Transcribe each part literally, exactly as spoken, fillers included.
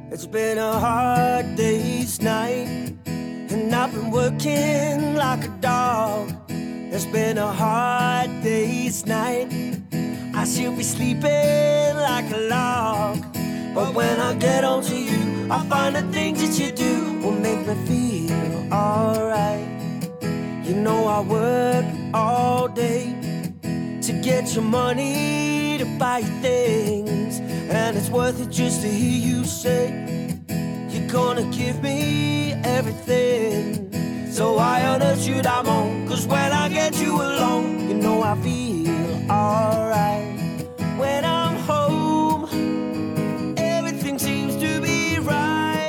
It's been a hard day's night, and I've been working like a dog. It's been a hard day's night. I should be sleeping like a log. But when I get home to you, I find the things that you do will make me feel alright. You know I work all day to get your money to buy you things, and it's worth it just to hear you say you're gonna give me everything. So why on earth should I moan? Cause when I get you alone, you know I feel alright. When I'm home, everything seems to be right.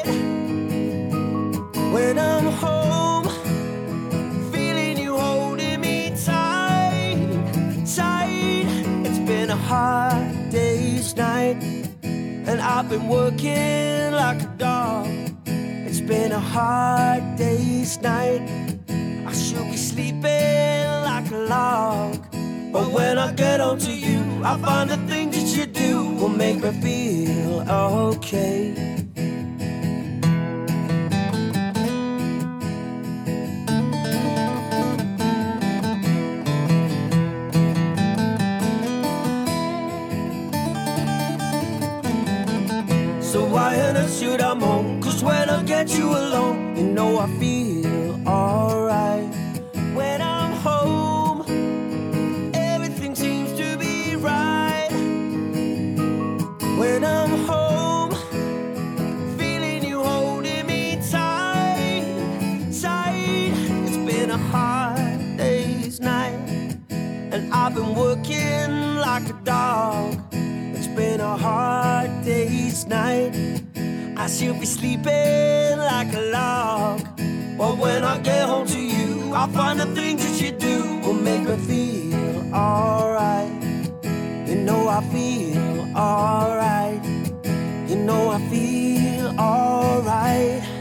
When I'm home, feeling you holding me tight, tight. It's been a hard day's night, and I've been working like a dog. It's been a hard day's night. I should be sleeping like a log. But when I get home to you, I find the things that you do will make me feel okay. So why on earth should I moan? Cause when I get you alone, you know I feel alright. When I'm home, everything seems to be right. When I'm home, feeling you holding me tight, tight. It's been a hard day's night, and I've been working like a dog. It's been a hard day's night. I should be sleeping like a log. But when I get home to you, I find the things that you do will make me feel alright. You know I feel alright. You know I feel alright.